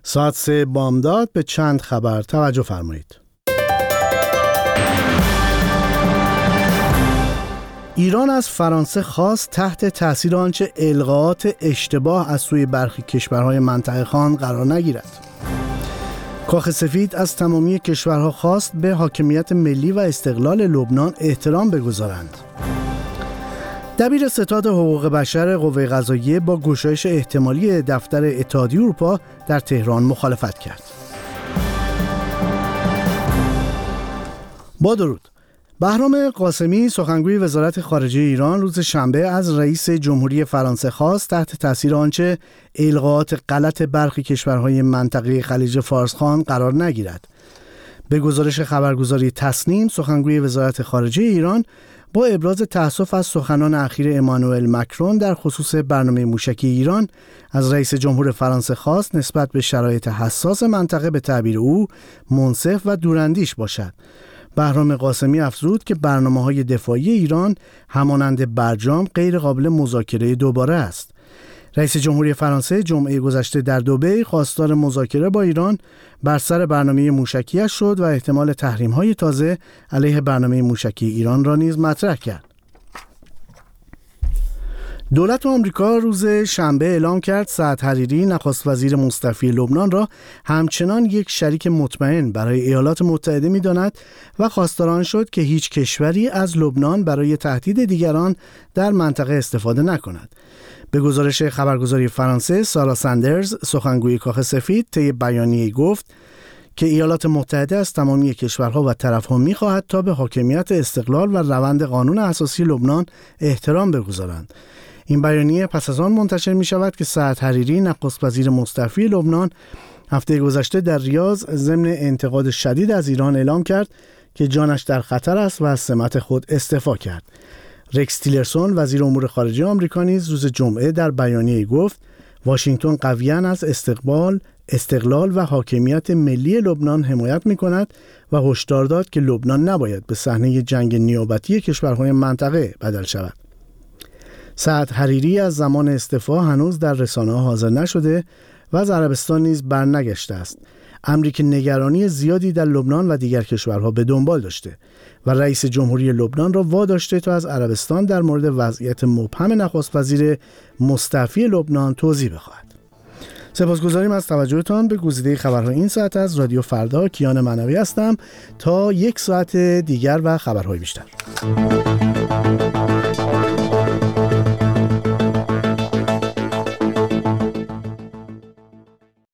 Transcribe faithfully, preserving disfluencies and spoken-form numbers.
ساعت سه بامداد به چند خبر توجه فرمایید. ایران از فرانسه خواست تحت تاثیر آنچه القاءات اشتباه از سوی برخی کشورهای منطقه خواهند قرار نگیرد. کاخ سفید از تمامی کشورها خواست به حاکمیت ملی و استقلال لبنان احترام بگذارند. دبیر ستاد حقوق بشر قوه قضاییه با گشایش احتمالی دفتر اتحادیه اروپا در تهران مخالفت کرد. با درود. بهرام قاسمی سخنگوی وزارت خارجه ایران روز شنبه از رئیس جمهوری فرانسه خواست تحت تاثیر آنچه القاءات غلط برخی کشورهای منطقه خلیج فارسخوان قرار نگیرد. به گزارش خبرگزاری تصنیم، سخنگوی وزارت خارجه ایران با ابراز تأسف از سخنان اخیر امانوئل مکرون در خصوص برنامه موشکی ایران از رئیس جمهور فرانسه خواست نسبت به شرایط حساس منطقه به تعبیر او منصف و دوراندیش باشد. بهرام قاسمی افزود که برنامه‌های دفاعی ایران همانند برجام غیر قابل مذاکره دوباره است. رئیس جمهوری فرانسه جمعه گذشته در دبی خواستار مذاکره با ایران بر سر برنامه موشکی‌اش شد و احتمال تحریم‌های تازه علیه برنامه موشکی ایران را نیز مطرح کرد. دولت آمریکا روز شنبه اعلام کرد سعد حریری نخست وزیر مستعفی لبنان را همچنان یک شریک مطمئن برای ایالات متحده می‌داند و خواستار آن شد که هیچ کشوری از لبنان برای تهدید دیگران در منطقه استفاده نکند. به گزارش خبرگزاری فرانسه، سارا ساندرز سخنگوی کاخ سفید طی بیانیه‌ای گفت که ایالات متحده از تمامی کشورها و طرف‌ها می‌خواهد تا به حاکمیت استقلال و روند قانون اساسی لبنان احترام بگذارند. این بیانیه پس از آن منتشر می شود که سعد حریری نخست وزیر مستعفی لبنان هفته گذشته در ریاض ضمن انتقاد شدید از ایران اعلام کرد که جانش در خطر است و از سمت خود استعفا کرد. رکس تیلرسون وزیر امور خارجه آمریکا نیز روز جمعه در بیانیه‌ای گفت واشنگتن قویاً از استقبال، استقلال و حاکمیت ملی لبنان حمایت می‌کند و هشدار داد که لبنان نباید به صحنه جنگ نیابتی کشورهای منطقه بدل شود. سعد حریری از زمان استعفا هنوز در رسانه‌ها حاضر نشده و از عربستان نیز برنگشته است. امریکا نگرانی زیادی در لبنان و دیگر کشورها به دنبال داشته و رئیس جمهوری لبنان را واداشته تا از عربستان در مورد وضعیت مبهم نخست وزیر مستعفی لبنان توضیح بخواهد. سپاسگزاریم از توجهتان به گزیده خبرهای این ساعت از رادیو فردا. کیان معنوی هستم تا یک ساعت دیگر و خبرهای بیشتر.